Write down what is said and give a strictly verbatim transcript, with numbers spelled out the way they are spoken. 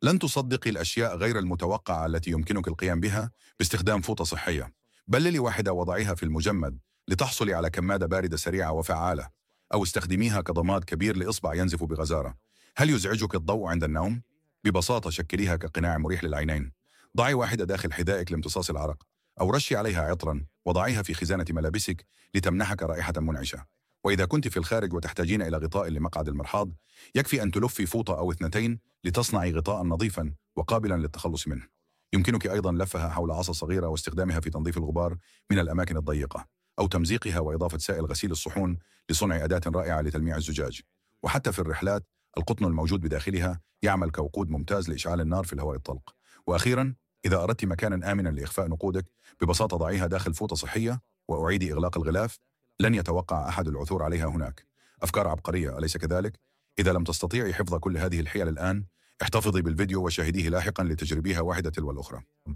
لن تصدقي الأشياء غير المتوقعة التي يمكنك القيام بها باستخدام فوطة صحية. بللي واحدة وضعيها في المجمد لتحصلي على كمادة باردة سريعة وفعالة، أو استخدميها كضماد كبير لإصبع ينزف بغزارة. هل يزعجك الضوء عند النوم؟ ببساطة شكليها كقناع مريح للعينين. ضعي واحدة داخل حذائك لامتصاص العرق، أو رشي عليها عطرا وضعيها في خزانة ملابسك لتمنحك رائحة منعشة. وإذا كنت في الخارج وتحتاجين إلى غطاء لمقعد المرحاض، يكفي أن تلفي فوطة أو اثنتين لتصنعي غطاء نظيفا وقابلا للتخلص منه. يمكنك أيضا لفها حول عصا صغيرة واستخدامها في تنظيف الغبار من الأماكن الضيقة، أو تمزيقها وإضافة سائل غسيل الصحون لصنع أداة رائعة لتلميع الزجاج. وحتى في الرحلات، القطن الموجود بداخلها يعمل كوقود ممتاز لإشعال النار في الهواء الطلق. وأخيرا، إذا أردت مكانا آمنا لإخفاء نقودك، ببساطة ضعيها داخل فوطة صحية وأعيدي إغلاق الغلاف. لن يتوقع أحد العثور عليها هناك. أفكار عبقرية، أليس كذلك؟ إذا لم تستطيعي حفظ كل هذه الحيل الآن، احتفظي بالفيديو وشاهديه لاحقا لتجربيها واحدة تلو الأخرى.